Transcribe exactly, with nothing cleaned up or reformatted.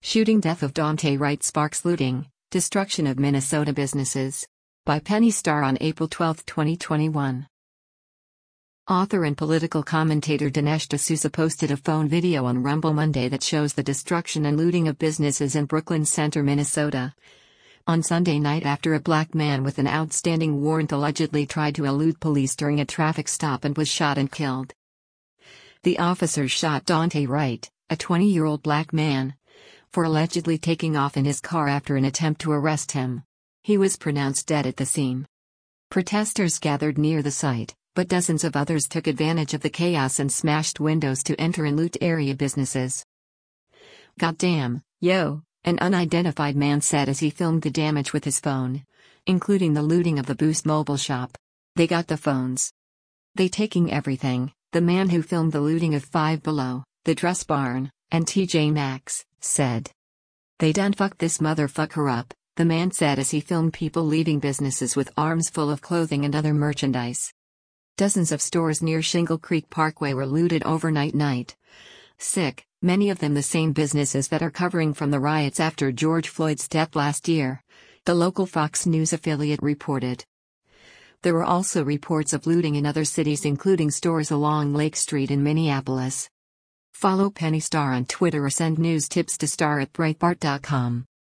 Shooting death of Daunte Wright sparks looting, destruction of Minnesota businesses. By Penny Starr on April twelfth, twenty twenty-one. Author and political commentator Dinesh D'Souza posted a phone video on Rumble Monday that shows the destruction and looting of businesses in Brooklyn Center, Minnesota. On Sunday night, after a black man with an outstanding warrant allegedly tried to elude police during a traffic stop and was shot and killed. The officers shot Daunte Wright, a twenty-year-old black man, for allegedly taking off in his car after an attempt to arrest him. He was pronounced dead at the scene. Protesters gathered near the site, but dozens of others took advantage of the chaos and smashed windows to enter and loot area businesses. "Goddamn, yo," an unidentified man said as he filmed the damage with his phone, including the looting of the Boost Mobile shop. "They got the phones. They taking everything," the man who filmed the looting of Five Below, the Dress Barn, and T J Maxx, said. "They done fucked this motherfucker up," the man said as he filmed people leaving businesses with arms full of clothing and other merchandise. Dozens of stores near Shingle Creek Parkway were looted overnight night. Sick, many of them the same businesses that are covering from the riots after George Floyd's death last year, the local Fox News affiliate reported. There were also reports of looting in other cities, including stores along Lake Street in Minneapolis. Follow Penny Starr on Twitter or send news tips to Starr at Breitbart dot com.